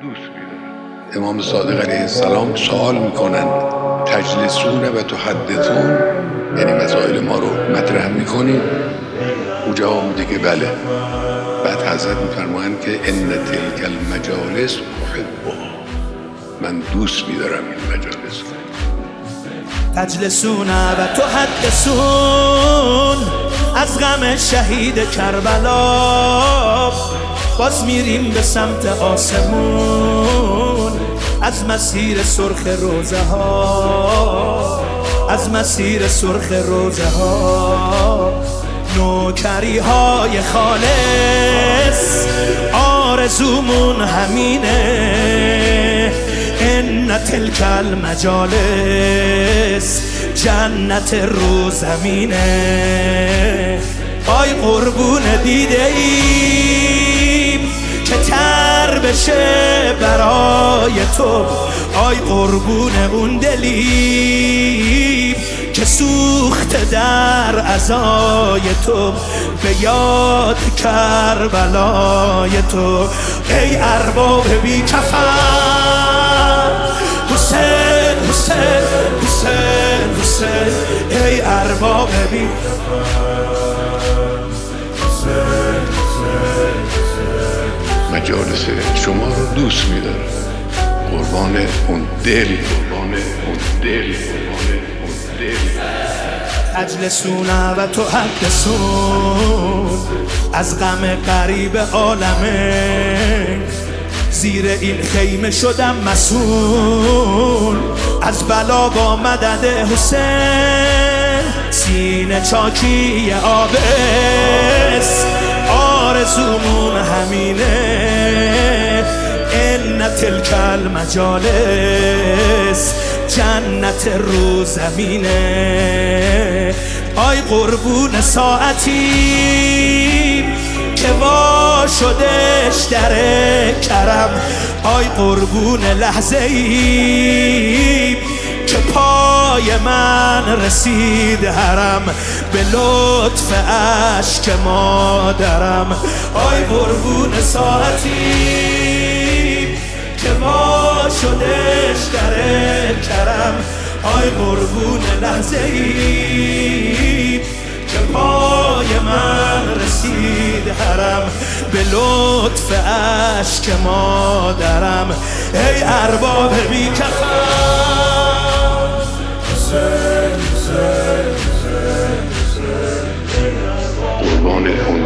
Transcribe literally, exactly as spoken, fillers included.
دوست می‌دارم. امام صادق علیه السلام سوال میکنند تجلسون و تحدثون، یعنی مسائل ما رو مطرح میکنید؟ او جواب میده که بله. بعد حضرت میفرمایند که ان تلک المجالس احبها، من دوست میدارم این مجالس. تجلسون و تحدثون از غم شهید کربلا، باز میریم به سمت آسمون از مسیر سرخ روزه ها، از مسیر سرخ روزه ها. نوکری های خالص آرزومون همینه، ان تلک المجالس جنت رو زمینه. آی قربون دیده ایم که تر بشه برای تو، آی قربون اون دلیم که سوخت در عزای تو، به یاد کربلای تو. ای ارباب بی کفن حسین حسین حسین حسین، ای ارباب بی کفن حسین حسین حسین. مجالس شما رو دوست میدارم، قربان اون دل، قربان اون دل، قربان اون دل. تجلسون و تحدثون از غم غریب عالمه، زیر این خیمه شدم مسئول از بلا با مدد حسین. سینه چاکی آبس آرزومون همینه، ان تلک المجالس جنت رو زمینه. آی قربون ساعتی که وا شدش در کرم، آی قربون لحظه ای که پای من رسید حرم، به لطف اشک مادرم. آی قربون ساعتی که وا شدش در کرم، آی قربون لحظه ای که پای من رسید حرم، به لطف اشک مادرم. ای ارباب بی کفن حسین حسین حسین حسین، قربان اون